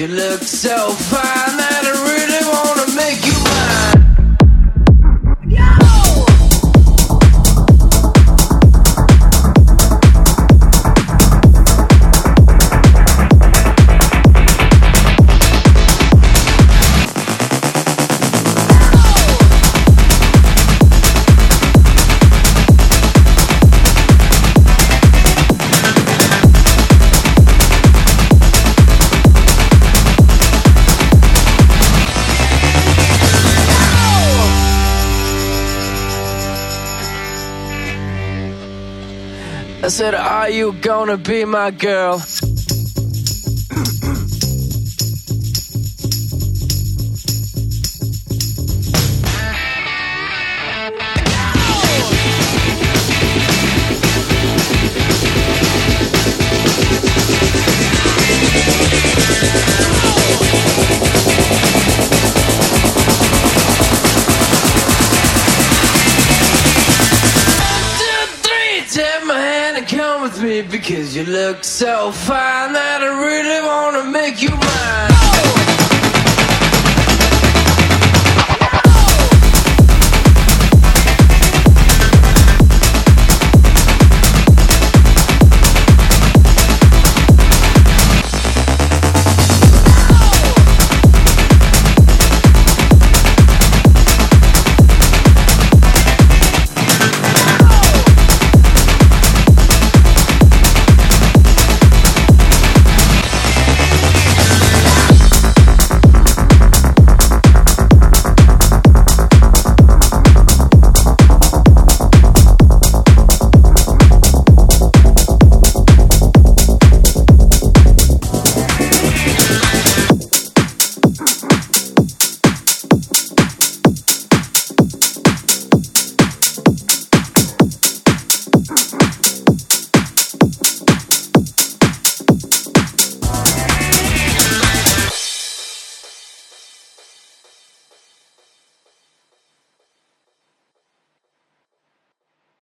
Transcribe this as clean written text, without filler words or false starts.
you look so fine that I really wanna make you mine. I said, are you gonna be my girl? Take my hand and come with me because you look so fine that